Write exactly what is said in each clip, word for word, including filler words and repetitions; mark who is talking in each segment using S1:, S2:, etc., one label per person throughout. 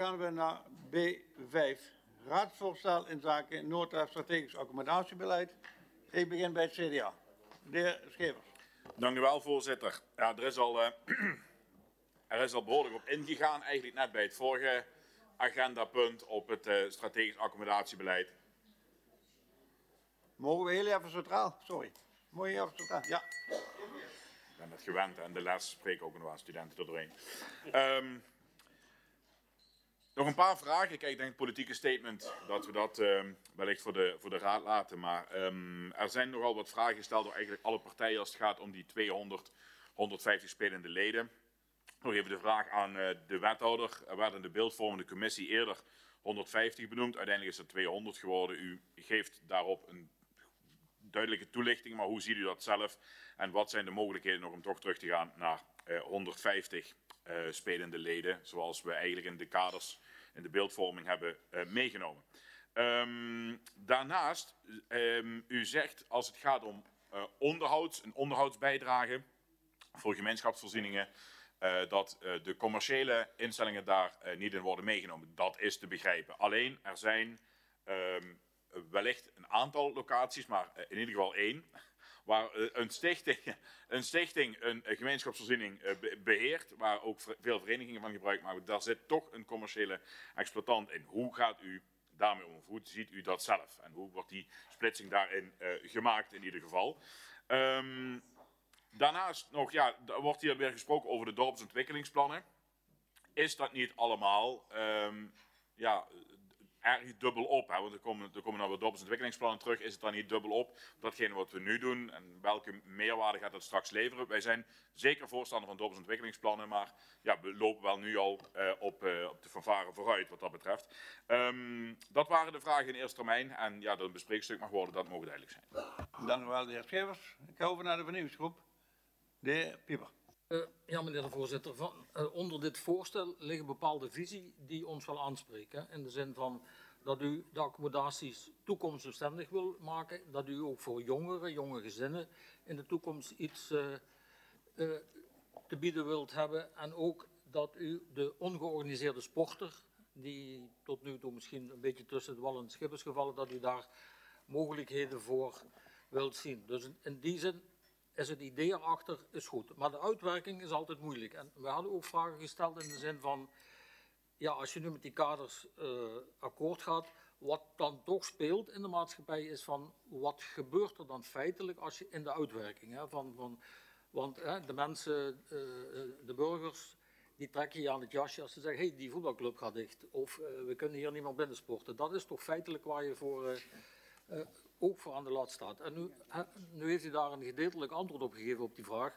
S1: gaan we naar B vijf. Raadsvoorstel in zaken nota strategisch accommodatiebeleid. Ik begin bij het C D A. De heer Schevers.
S2: Dank u wel, voorzitter. Ja, er is al, uh, er is al behoorlijk op ingegaan, eigenlijk net bij het vorige agendapunt op het uh, strategisch accommodatiebeleid.
S1: Mogen we heel even centraal? Sorry. Mooi even centraal. Ja.
S2: Ik ben het gewend en de les spreken ook nog aan studenten er doorheen. Um, nog een paar vragen. Kijk, ik denk het politieke statement dat we dat uh, wellicht voor de, voor de raad laten. Maar um, er zijn nogal wat vragen gesteld door eigenlijk alle partijen als het gaat om die tweehonderd, honderdvijftig spelende leden. Nog even de vraag aan uh, de wethouder. Er werd in de beeldvormende commissie eerder honderdvijftig benoemd. Uiteindelijk is het tweehonderd geworden. U geeft daarop een duidelijke toelichting, maar hoe ziet u dat zelf? En wat zijn de mogelijkheden nog om toch terug te gaan naar uh, honderdvijftig uh, spelende leden, zoals we eigenlijk in de kaders in de beeldvorming hebben uh, meegenomen. Um, daarnaast, um, u zegt als het gaat om uh, onderhouds, een onderhoudsbijdrage voor gemeenschapsvoorzieningen, uh, dat uh, de commerciële instellingen daar uh, niet in worden meegenomen. Dat is te begrijpen. Alleen, er zijn um, wellicht een aantal locaties, maar in ieder geval één, waar een stichting een, stichting een gemeenschapsvoorziening beheert, waar ook veel verenigingen van gebruik maken. Daar zit toch een commerciële exploitant in. Hoe gaat u daarmee om? Hoe ziet u dat zelf? En hoe wordt die splitsing daarin uh, gemaakt in ieder geval? Um, daarnaast nog, ja, er wordt hier weer gesproken over de dorpsontwikkelingsplannen. Is dat niet allemaal um, ja, erg dubbel op, hè? Want er komen, er komen nou weer dorpsontwikkelingsplannen terug. Is het dan niet dubbel op datgene wat we nu doen en welke meerwaarde gaat dat straks leveren? Wij zijn zeker voorstander van dorpsontwikkelingsplannen, maar ja, we lopen wel nu al uh, op, uh, op de fanfare vooruit wat dat betreft. Um, dat waren de vragen in eerste termijn en ja, dat een bespreekstuk mag worden, dat mogen duidelijk zijn.
S1: Dank u wel, de heer Schevers. Ik ga over naar de vernieuwingsgroep. De heer Pieper.
S3: Uh, ja, meneer de voorzitter. Van, uh, onder dit voorstel ligt een bepaalde visie die ons wel aanspreekt. Hè? In de zin van dat u de accommodaties toekomstbestendig wil maken. Dat u ook voor jongeren, jonge gezinnen in de toekomst iets uh, uh, te bieden wilt hebben. En ook dat u de ongeorganiseerde sporter, die tot nu toe misschien een beetje tussen het wal en het schip is gevallen, dat u daar mogelijkheden voor wilt zien. Dus in, in die zin is het idee erachter is goed. Maar de uitwerking is altijd moeilijk. En we hadden ook vragen gesteld in de zin van, ja, als je nu met die kaders uh, akkoord gaat, wat dan toch speelt in de maatschappij is van, wat gebeurt er dan feitelijk als je in de uitwerking, hè, van, van, want hè, de mensen, uh, de burgers, die trekken je aan het jasje als ze zeggen, hé, hey, die voetbalclub gaat dicht, of uh, we kunnen hier niet meer binnensporten. Dat is toch feitelijk waar je voor... Uh, uh, ook voor aan de lat staat. En nu, nu heeft u daar een gedeeltelijk antwoord op gegeven op die vraag.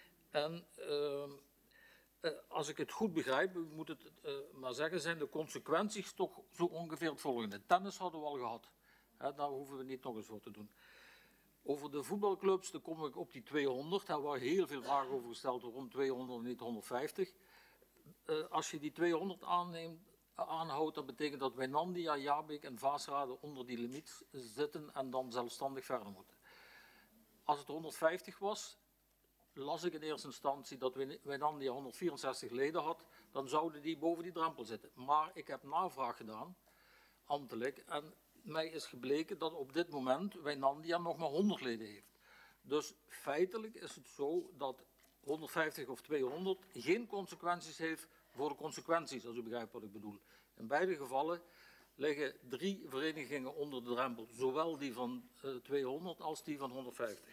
S3: En uh, uh, als ik het goed begrijp, moet het uh, maar zeggen, zijn de consequenties toch zo ongeveer het volgende. Tennis hadden we al gehad. Hè, daar hoeven we niet nog eens voor te doen. Over de voetbalclubs, dan kom ik op die tweehonderd. Daar waren heel veel vragen over gesteld, waarom tweehonderd en niet honderdvijftig. Uh, als je die tweehonderd aanneemt, aanhoudt, dat betekent dat Wijnandia, Jabik en Vaasrade onder die limiet zitten en dan zelfstandig verder moeten. Als het honderdvijftig was, las ik in eerste instantie dat Wijnandia honderdvierenzestig leden had, dan zouden die boven die drempel zitten. Maar ik heb navraag gedaan, ambtelijk, en mij is gebleken dat op dit moment Wijnandia nog maar honderd leden heeft. Dus feitelijk is het zo dat honderdvijftig of tweehonderd geen consequenties heeft voor de consequenties, als u begrijpt wat ik bedoel. In beide gevallen liggen drie verenigingen onder de drempel, zowel die van uh, tweehonderd als die van honderdvijftig.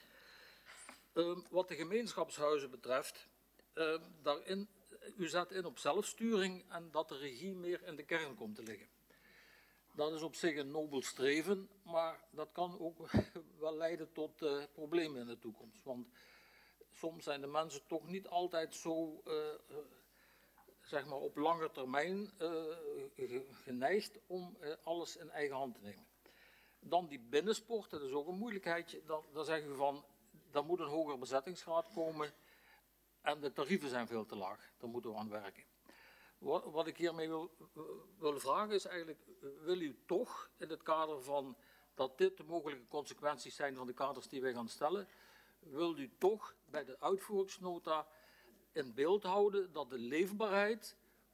S3: Uh, wat de gemeenschapshuizen betreft, uh, daarin, u zet in op zelfsturing en dat de regie meer in de kern komt te liggen. Dat is op zich een nobel streven, maar dat kan ook wel leiden tot uh, problemen in de toekomst. Want soms zijn de mensen toch niet altijd zo... Uh, zeg maar op lange termijn uh, geneigd om uh, alles in eigen hand te nemen. Dan die binnensport, dat is ook een moeilijkheidje. Dan, dan zeggen we van, daar moet een hogere bezettingsgraad komen en de tarieven zijn veel te laag. Daar moeten we aan werken. Wat, wat ik hiermee wil, wil vragen is eigenlijk, wil u toch in het kader van dat dit de mogelijke consequenties zijn van de kaders die wij gaan stellen, wil u toch bij de uitvoeringsnota in beeld houden dat de leefbaarheid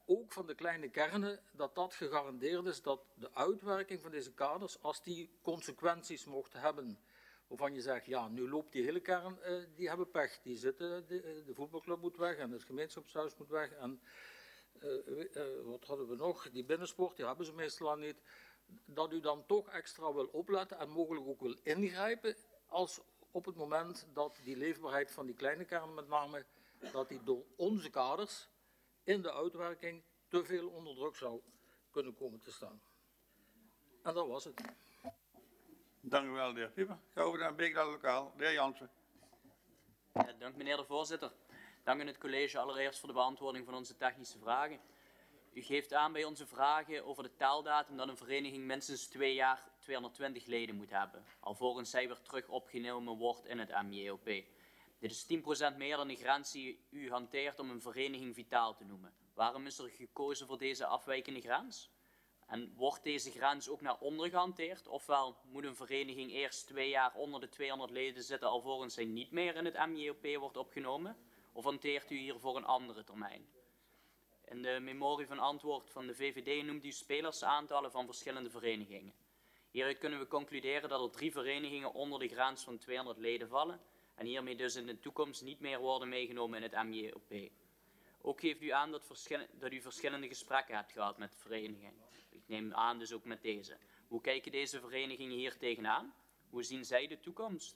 S3: ook van de kleine kernen, dat dat gegarandeerd is dat de uitwerking van deze kaders, als die consequenties mocht hebben, waarvan je zegt, ja, nu loopt die hele kern, uh, die hebben pech. Die zitten, de, de voetbalclub moet weg en het gemeenschapshuis moet weg. En uh, uh, wat hadden we nog? Die binnensport, die hebben ze meestal al niet. Dat u dan toch extra wil opletten en mogelijk ook wil ingrijpen als op het moment dat die leefbaarheid van die kleine kern met name, dat die door onze kaders in de uitwerking te veel onder druk zou kunnen komen te staan. En dat was het.
S1: Dank u wel, de heer Pieper. Ga over naar Beekdal Lokaal. De heer Jansen.
S4: Ja, dank meneer de voorzitter. Dank aan het college allereerst voor de beantwoording van onze technische vragen. U geeft aan bij onze vragen over de taaldatum dat een vereniging minstens twee jaar tweehonderdtwintig leden moet hebben, alvorens zij weer terug opgenomen wordt in het M J O P. Dit is tien procent meer dan de grens die u hanteert om een vereniging vitaal te noemen. Waarom is er gekozen voor deze afwijkende grens? En wordt deze grens ook naar onder gehanteerd? Ofwel moet een vereniging eerst twee jaar onder de tweehonderd leden zitten alvorens zij niet meer in het M J O P wordt opgenomen? Of hanteert u hiervoor een andere termijn? In de memorie van antwoord van de V V D noemt u spelersaantallen van verschillende verenigingen. Hieruit kunnen we concluderen dat er drie verenigingen onder de grens van tweehonderd leden vallen en hiermee dus in de toekomst niet meer worden meegenomen in het M J O P. Ook geeft u aan dat, dat u verschillende gesprekken hebt gehad met verenigingen. Ik neem aan dus ook met deze. Hoe kijken deze verenigingen hier tegenaan? Hoe zien zij de toekomst?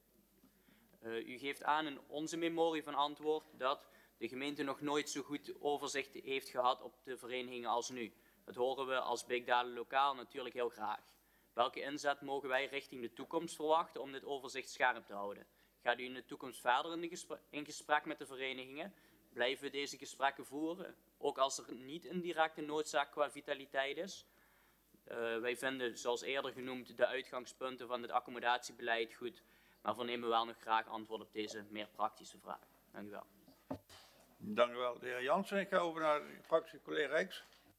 S4: Uh, u geeft aan in onze memorie van antwoord dat de gemeente nog nooit zo goed overzicht heeft gehad op de verenigingen als nu. Dat horen we als Beekdalen Lokaal natuurlijk heel graag. Welke inzet mogen wij richting de toekomst verwachten om dit overzicht scherp te houden? Gaat u in de toekomst verder in, de gesprek, in gesprek met de verenigingen? Blijven we deze gesprekken voeren, ook als er niet een directe noodzaak qua vitaliteit is? Uh, wij vinden, zoals eerder genoemd, de uitgangspunten van het accomodatiebeleid goed, maar vernemen wel nog graag antwoord op deze meer praktische vragen. Dank u wel.
S1: Dank u wel, de heer Jansen. Ik ga over naar de fractie collega Rijks.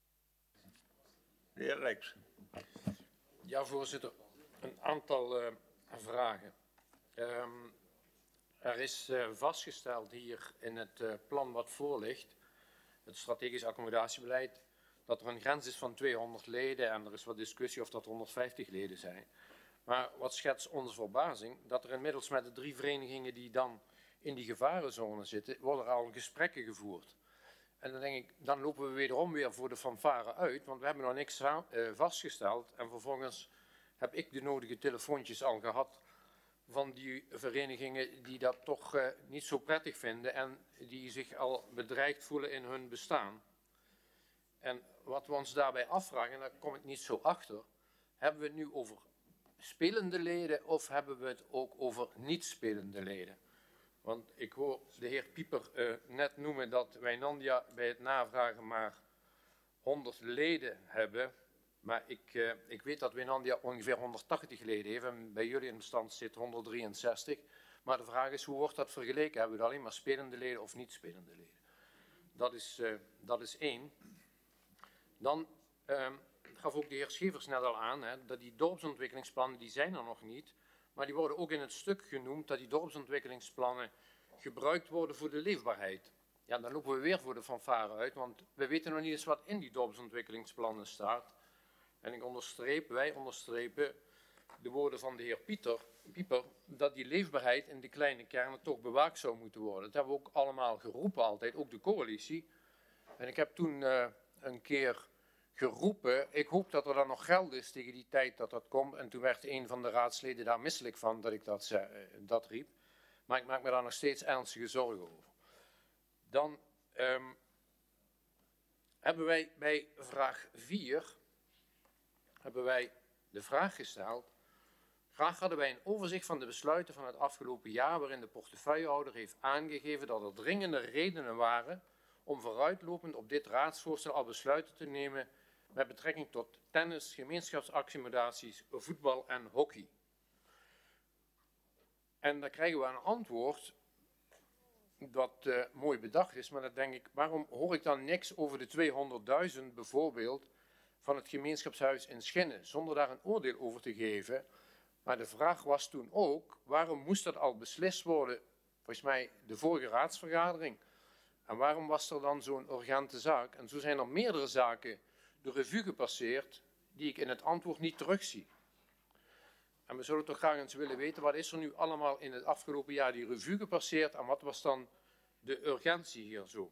S1: De heer Rijks.
S5: Ja, voorzitter. Een aantal uh, vragen. Um, er is uh, vastgesteld hier in het uh, plan wat voor ligt, het strategisch accomodatiebeleid, dat er een grens is van tweehonderd leden en er is wat discussie of dat honderdvijftig leden zijn. Maar wat schetst onze verbazing, dat er inmiddels met de drie verenigingen die dan in die gevarenzone zitten, worden er al gesprekken gevoerd. En dan denk ik, dan lopen we wederom weer voor de fanfare uit, want we hebben nog niks uh, vastgesteld. En vervolgens heb ik de nodige telefoontjes al gehad van die verenigingen die dat toch uh, niet zo prettig vinden en die zich al bedreigd voelen in hun bestaan. En wat we ons daarbij afvragen, en daar kom ik niet zo achter, hebben we het nu over spelende leden of hebben we het ook over niet spelende leden? Want ik hoor de heer Pieper uh, net noemen dat Wijnandia bij het navragen maar honderd leden hebben. Maar ik, uh, ik weet dat Wijnandia ongeveer honderdtachtig leden heeft en bij jullie in bestand zit honderddrieënzestig. Maar de vraag is, hoe wordt dat vergeleken? Hebben we alleen maar spelende leden of niet spelende leden? Dat is, uh, dat is één. Dan uh, gaf ook de heer Schevers net al aan, hè, dat die dorpsontwikkelingsplannen, die zijn er nog niet. Maar die worden ook in het stuk genoemd dat die dorpsontwikkelingsplannen gebruikt worden voor de leefbaarheid. Ja, dan lopen we weer voor de fanfare uit, want we weten nog niet eens wat in die dorpsontwikkelingsplannen staat. En ik onderstreep, wij onderstrepen de woorden van de heer Pieter, Pieper, dat die leefbaarheid in de kleine kernen toch bewaakt zou moeten worden. Dat hebben we ook allemaal geroepen altijd, ook de coalitie. En ik heb toen uh, een keer geroepen, ik hoop dat er dan nog geld is tegen die tijd dat dat komt. En toen werd een van de raadsleden daar misselijk van dat ik dat, zei, dat riep. Maar ik maak me daar nog steeds ernstige zorgen over. Dan um, hebben wij bij vraag vier hebben wij de vraag gesteld. Graag hadden wij een overzicht van de besluiten van het afgelopen jaar waarin de portefeuillehouder heeft aangegeven dat er dringende redenen waren om vooruitlopend op dit raadsvoorstel al besluiten te nemen met betrekking tot tennis, gemeenschapsaccommodaties, voetbal en hockey. En dan krijgen we een antwoord dat uh, mooi bedacht is, maar dan denk ik, waarom hoor ik dan niks over de tweehonderdduizend bijvoorbeeld van het gemeenschapshuis in Schinnen, zonder daar een oordeel over te geven. Maar de vraag was toen ook, waarom moest dat al beslist worden, volgens mij de vorige raadsvergadering, En waarom was er dan zo'n urgente zaak? En zo zijn er meerdere zaken de revue gepasseerd die ik in het antwoord niet terugzie. En we zullen toch graag eens willen weten, wat is er nu allemaal in het afgelopen jaar die revue gepasseerd en wat was dan de urgentie hier zo?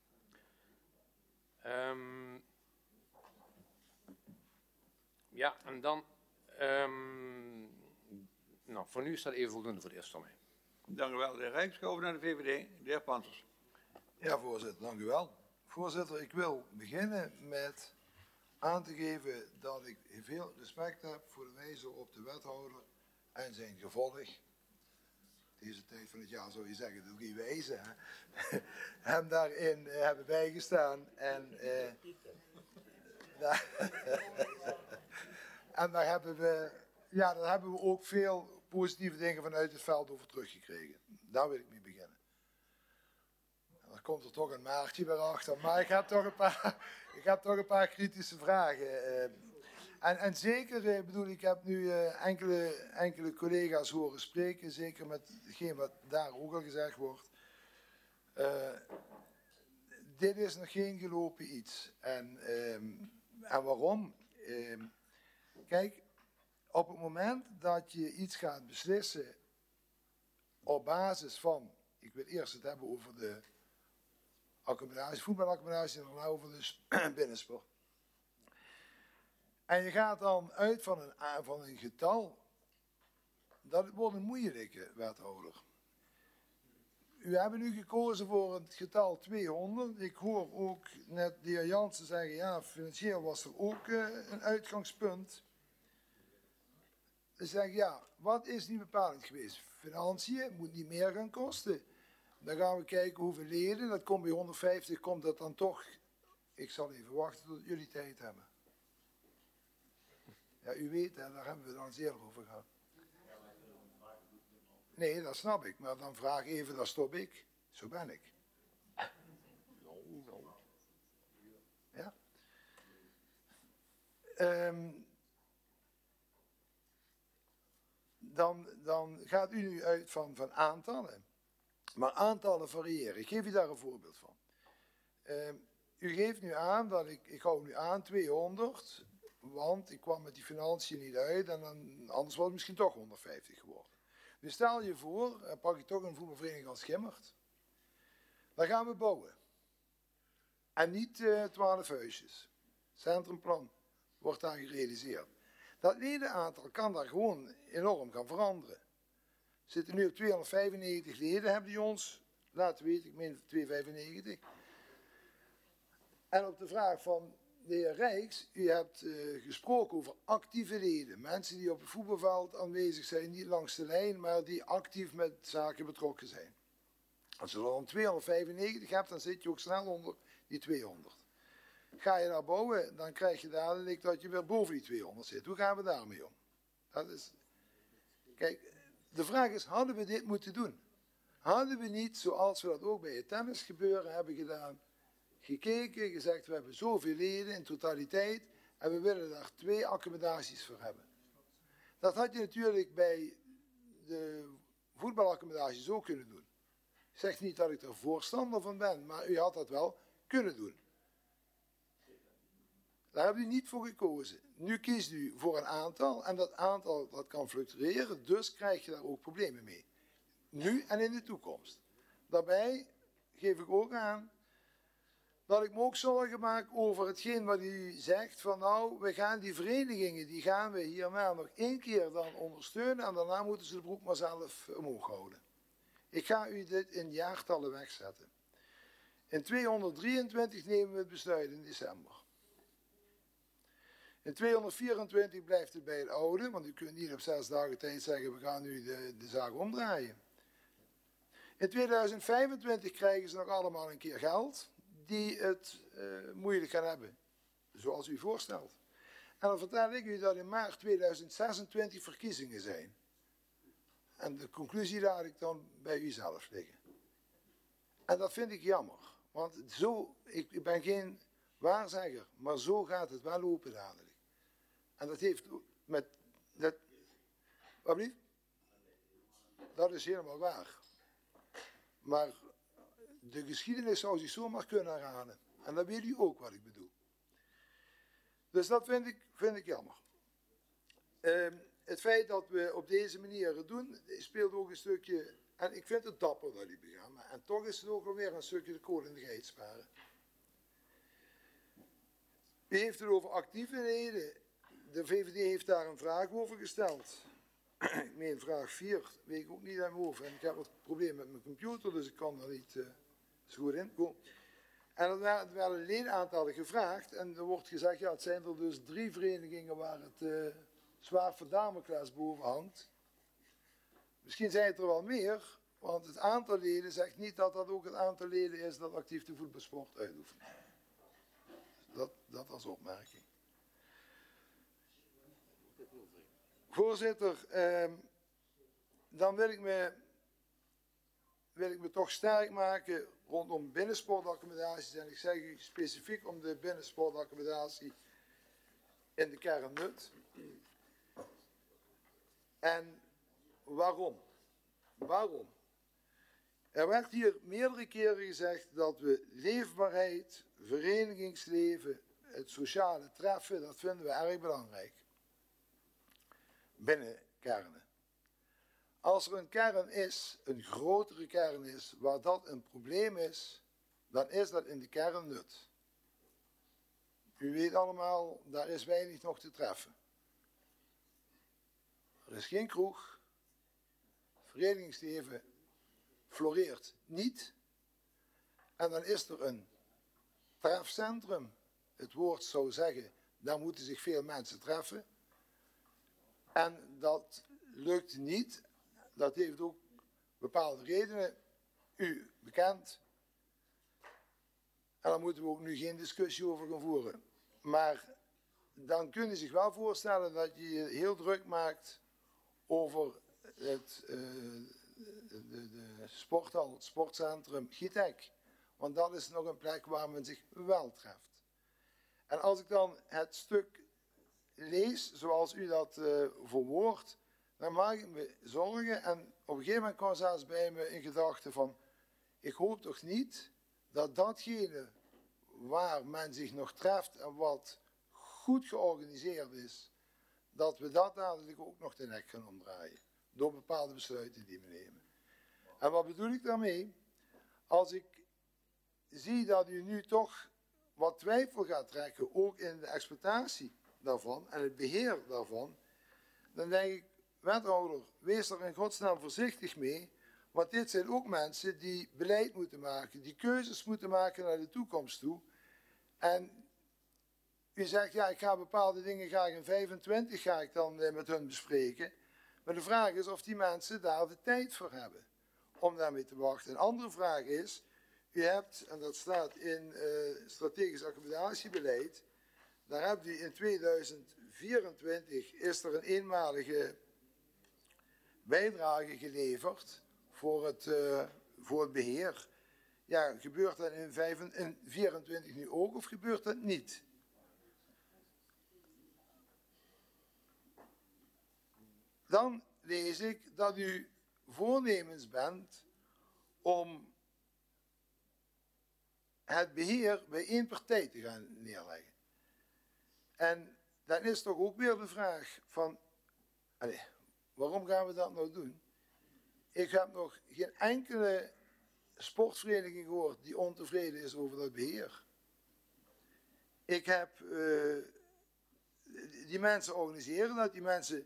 S5: Um, ja, en dan, um, nou, voor nu is dat even voldoende voor de eerste termijn.
S1: Dank u wel, de heer Rijks. Over naar de V V D, de heer Panssers.
S6: Ja, voorzitter, dank u wel. Voorzitter, ik wil beginnen met aan te geven dat ik veel respect heb voor de wijze op de wethouder en zijn gevolg. Deze tijd van het jaar zou je zeggen, de drie wijzen, hè? hem daarin uh, hebben bijgestaan. En, uh, daar, en daar hebben we, ja, daar hebben we ook veel positieve dingen vanuit het veld over teruggekregen. Daar wil ik mee beginnen. Dan komt er toch een maartje weer achter, maar ik heb toch een paar, ik heb toch een paar kritische vragen. Uh, en, en zeker, uh, bedoel ik, heb nu uh, enkele, enkele collega's horen spreken, zeker met hetgeen wat daar ook al gezegd wordt. Uh, dit is nog geen gelopen iets. En, um, en waarom? Um, kijk, op het moment dat je iets gaat beslissen op basis van, ik wil eerst het hebben over de accommodatie, voetbalaccommodatie en daarna over de binnensport. En je gaat dan uit van een, van een getal, dat wordt een moeilijke wethouder. U hebt nu gekozen voor het getal tweehonderd. Ik hoor ook net de heer Jansen zeggen, ja, financieel was er ook uh, een uitgangspunt. Dan zeg ik, ja, wat is die bepaling geweest? Financiën moet niet meer gaan kosten. Dan gaan we kijken hoeveel leden, dat komt bij honderdvijftig, komt dat dan toch. Ik zal even wachten tot jullie tijd hebben. Ja, u weet, hè, daar hebben we het al eens eerder over gehad. Nee, dat snap ik, maar dan vraag even, dat stop ik. Zo ben ik. Ja. Um, dan, dan gaat u nu uit van, van aantallen. Maar aantallen variëren. Ik geef u daar een voorbeeld van. Uh, u geeft nu aan dat ik, ik hou nu aan tweehonderd, want ik kwam met die financiën niet uit en dan, anders was het misschien toch honderdvijftig geworden. Dus stel je voor, dan pak je toch een voetbalvereniging als Schimmert. Dan gaan we bouwen. En niet uh, twaalf huisjes. Centrumplan wordt daar gerealiseerd. Dat ledenaantal kan daar gewoon enorm gaan veranderen. We zitten nu op tweehonderdvijfennegentig leden, hebben die ons laten weten, ik meen tweehonderdvijfennegentig. En op de vraag van de heer Rijks, u hebt uh, gesproken over actieve leden. Mensen die op het voetbalveld aanwezig zijn, niet langs de lijn, maar die actief met zaken betrokken zijn. Als je dan tweehonderdvijfennegentig hebt, dan zit je ook snel onder die tweehonderd. Ga je daar bouwen, dan krijg je dadelijk dat je weer boven die tweehonderd zit. Hoe gaan we daarmee om? Dat is... Kijk, de vraag is, hadden we dit moeten doen? Hadden we niet, zoals we dat ook bij het tennis gebeuren hebben gedaan, gekeken, gezegd, we hebben zoveel leden in totaliteit en we willen daar twee accommodaties voor hebben. Dat had je natuurlijk bij de voetbalaccommodaties ook kunnen doen. Ik zeg niet dat ik er voorstander van ben, maar u had dat wel kunnen doen. Daar hebt u niet voor gekozen. Nu kiest u voor een aantal en dat aantal dat kan fluctueren, dus krijg je daar ook problemen mee. Nu en in de toekomst. Daarbij geef ik ook aan dat ik me ook zorgen maak over hetgeen wat u zegt van nou, we gaan die verenigingen, die gaan we hierna nog één keer dan ondersteunen en daarna moeten ze de broek maar zelf omhoog houden. Ik ga u dit in jaartallen wegzetten. In tweehonderddrieëntwintig nemen we het besluit in december. In tweehonderdvierentwintig blijft het bij het oude, want u kunt niet op zes dagen tijd zeggen we gaan nu de, de zaak omdraaien. In tweeduizend vijfentwintig krijgen ze nog allemaal een keer geld die het uh, moeilijk gaan hebben, zoals u voorstelt. En dan vertel ik u dat in maart tweeduizend zesentwintig verkiezingen zijn. En de conclusie laat ik dan bij u zelf liggen. En dat vind ik jammer, want zo, ik, ik ben geen waarzegger, maar zo gaat het wel lopen dadelijk. En dat heeft met, dat, wat blieft? Dat is helemaal waar. Maar de geschiedenis zou zich zomaar kunnen herhalen. En dan weet u ook wat ik bedoel. Dus dat vind ik, vind ik jammer. Uh, het feit dat we op deze manier het doen, speelt ook een stukje, en ik vind het dapper dat die begaan, maar en toch is het ook alweer een stukje de kool in de geit sparen. U heeft het over actieve leden. De V V D heeft daar een vraag over gesteld. Ik meen vraag vier, weet ik ook niet aan mijn hoofd. En ik heb wat problemen met mijn computer, dus ik kan er niet uh, zo goed in komen. En er werden, er werden ledenaantallen gevraagd. En er wordt gezegd, ja, het zijn er dus drie verenigingen waar het uh, zwaar van Damocles boven hangt. Misschien zijn het er wel meer, want het aantal leden zegt niet dat dat ook het aantal leden is dat actief de voetbalsport uitoefent. Dat, dat als opmerking. Voorzitter, eh, dan wil ik, me, wil ik me toch sterk maken rondom binnensportaccommodaties. En ik zeg u specifiek om de binnensportaccommodatie in de kern Nut. En waarom? Waarom? Er werd hier meerdere keren gezegd dat we leefbaarheid, verenigingsleven, het sociale treffen, dat vinden we erg belangrijk. Binnen kernen. Als er een kern is, een grotere kern is, waar dat een probleem is, dan is dat in de kern Nut. U weet allemaal, daar is weinig nog te treffen. Er is geen kroeg, verenigingsleven floreert niet. En dan is er een trefcentrum. Het woord zou zeggen, daar moeten zich veel mensen treffen. En dat lukt niet. Dat heeft ook bepaalde redenen. U bekend. En daar moeten we ook nu geen discussie over gaan voeren. Maar dan kun je zich wel voorstellen dat je je heel druk maakt over het, uh, de, de, de sporthal, het sportcentrum Gietek. Want dat is nog een plek waar men zich wel treft. En als ik dan het stuk lees zoals u dat uh, verwoordt, dan maak ik me zorgen. En op een gegeven moment kwam zelfs bij me in gedachte van, ik hoop toch niet dat datgene waar men zich nog treft en wat goed georganiseerd is, dat we dat dadelijk ook nog de nek gaan omdraaien. Door bepaalde besluiten die we nemen. En wat bedoel ik daarmee? Als ik zie dat u nu toch wat twijfel gaat trekken, ook in de exploitatie daarvan en het beheer daarvan, dan denk ik, wethouder, wees er in godsnaam voorzichtig mee, want dit zijn ook mensen die beleid moeten maken, die keuzes moeten maken naar de toekomst toe. En u zegt, ja, ik ga bepaalde dingen graag in vijfentwintig ga ik dan eh, met hun bespreken. Maar de vraag is of die mensen daar de tijd voor hebben om daarmee te wachten. Een andere vraag is, u hebt, en dat staat in uh, strategisch accommodatiebeleid, daar hebt u in tweeduizend vierentwintig is er een eenmalige bijdrage geleverd voor het, uh, voor het beheer. Ja, gebeurt dat in, in vierentwintig nu ook of gebeurt dat niet? Dan lees ik dat u voornemens bent om het beheer bij één partij te gaan neerleggen. En dan is toch ook weer de vraag van, allez, waarom gaan we dat nou doen? Ik heb nog geen enkele sportvereniging gehoord die ontevreden is over dat beheer. Ik heb, uh, die mensen organiseren dat, die mensen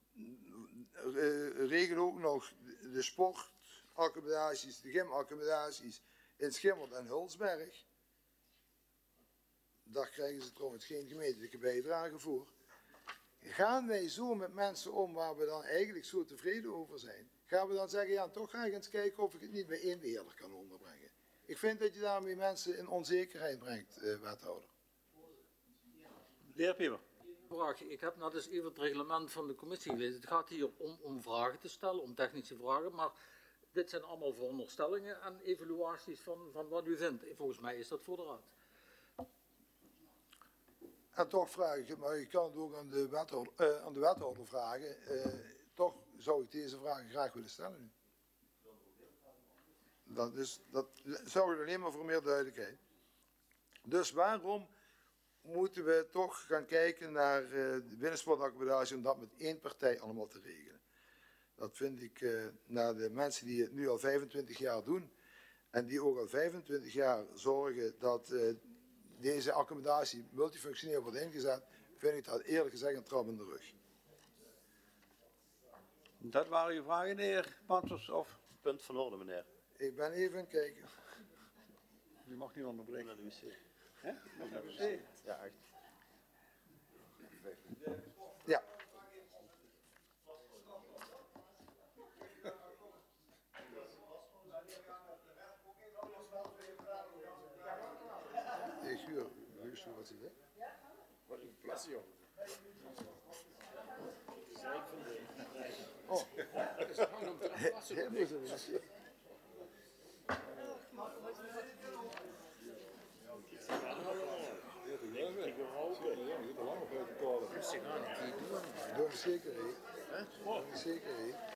S6: uh, regelen ook nog de sportaccommodaties, de gymaccommodaties in Schimmel en Hulsberg. Daar krijgen ze trouwens geen gemeentelijke bijdrage voor. Gaan wij zo met mensen om waar we dan eigenlijk zo tevreden over zijn? Gaan we dan zeggen, ja, toch ga ik eens kijken of ik het niet bij één beheerder kan onderbrengen? Ik vind dat je daarmee mensen in onzekerheid brengt, uh, wethouder.
S1: De heer Pieper.
S3: Vraag. Ik heb net eens even het reglement van de commissie gelezen. Het gaat hier om, om vragen te stellen, om technische vragen, maar dit zijn allemaal veronderstellingen en evaluaties van, van wat u vindt. Volgens mij is dat voor de raad.
S6: En toch vraag ik het, maar je kan het ook aan de wethouder, uh, aan de wethouder vragen. Uh, toch zou ik deze vragen graag willen stellen nu. dat, is, dat zorgt alleen maar voor meer duidelijkheid. Dus waarom moeten we toch gaan kijken naar uh, de binnensportaccommodatie om dat met één partij allemaal te regelen? Dat vind ik, uh, naar de mensen die het nu al vijfentwintig jaar doen en die ook al vijfentwintig jaar zorgen dat uh, deze accommodatie multifunctioneel wordt ingezet, vind ik dat eerlijk gezegd een trap in de rug.
S1: Dat waren uw vragen, de heer Pantsers, of?
S7: Punt van orde, meneer.
S6: Ik ben even aan het kijken.
S1: U mag niet onderbreken.
S7: Naar de wc.
S1: Hè? Naar de wc.
S7: Ja, echt.
S6: Ja. Ik huur, huur wat hij zegt.
S5: Wat een plasje, joh.
S6: Oh,
S5: Dat is hangen om te plassen.
S6: heel goed. Door de zekerheid. Door de zekerheid.